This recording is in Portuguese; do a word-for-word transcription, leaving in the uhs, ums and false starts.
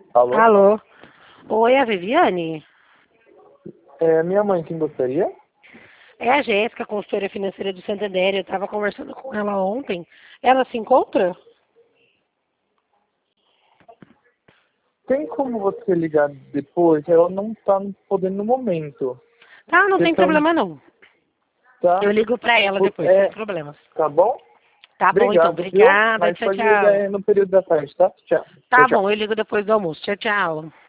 Alô? Alô? Oi, a Viviane? É minha mãe quem gostaria? É a Jéssica, consultora financeira do Santander. Eu estava conversando com ela ontem. Ela se encontra? Tem como você ligar depois? Ela não tá podendo no momento. Tá, não tem Questão, problema não. tá? Eu ligo pra ela Por- depois, sem É, problemas. tá bom? Tá bom, então. Obrigado, viu? Obrigada. Mas Tchau, pode ligar tchau. é, no período da tarde, tá? Tchau. Tchau, Tá tchau. bom, eu ligo depois do almoço. Tchau, tchau.